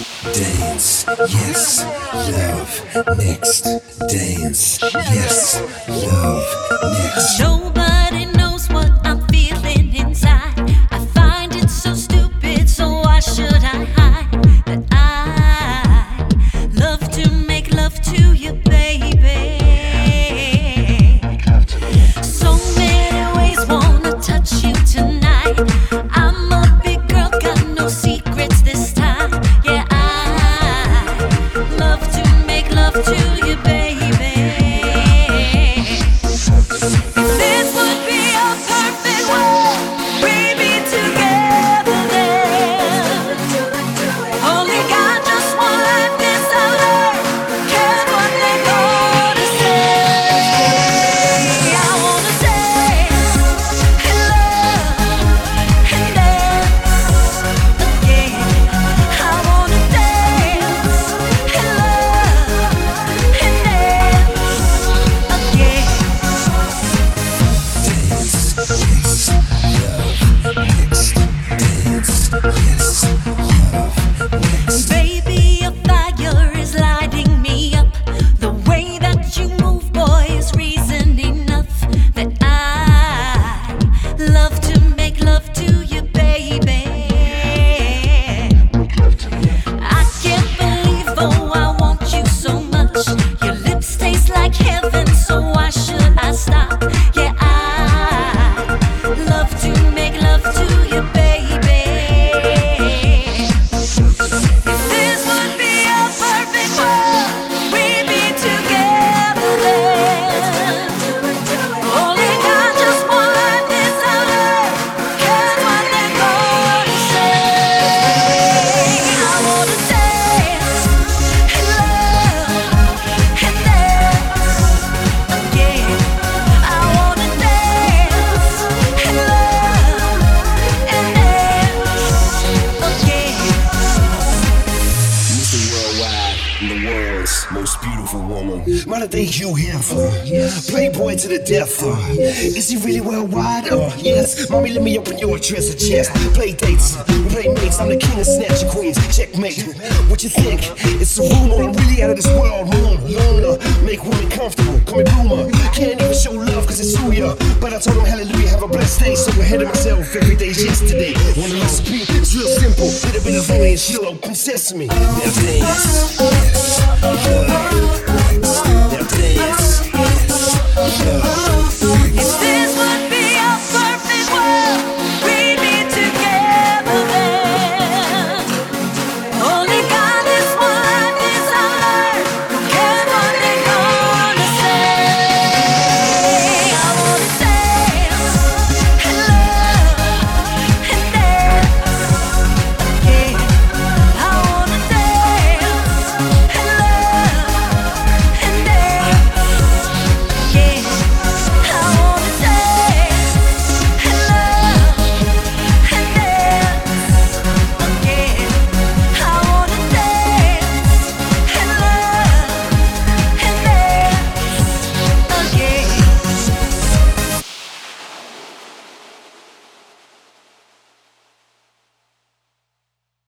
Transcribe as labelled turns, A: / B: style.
A: Dance, yes, love, next. Dance, yes, love, next.
B: Nobody knows what I'm feeling inside. I find it so stupid, so why should I hide that I love to make love to you, baby? So many ways, wanna touch you tonight. I'm a big girl, got no secrets this time. Yeah, I love to make love to you, baby. This would be a perfect world, we'd be together then. Only got just one life, this I learned. Care what they gonna say. I wanna dance and love and dance again. I wanna dance and love and dance again. Baby, your fire is lighting me up. The way that you move, boy, is reason enough that I love to make love to you, baby. I can't believe, oh, I want you so much. Your lips taste like heaven, so why should I stop? Yeah, I love to make love to you, baby. If this would be a perfect world, we'd be together then. Only got just one life, this I learned. Care what they're gonna say. I wanna dance and love and dance again. I wanna dance and love and dance again.
A: Mr. Worldwide, the world's most beautiful woman. What do think you here for? Playboy to the death. Is he really worldwide? Yes. Mommy, let me open your treasure chest. Play dates, play mates. I'm the king of snatcher queens. Checkmate. What you think? It's a rumor. I'm really out of this world. Moon, loner. Make women comfortable. Call me boomer. Can't even show love cause it's who ya. But I told him hallelujah, have a blessed day. So ahead of myself, every day's yesterday. Want a recipe? It's real simple. Little bit of honey and she'll open sesame. Now dance. Yes. Love. Now dance.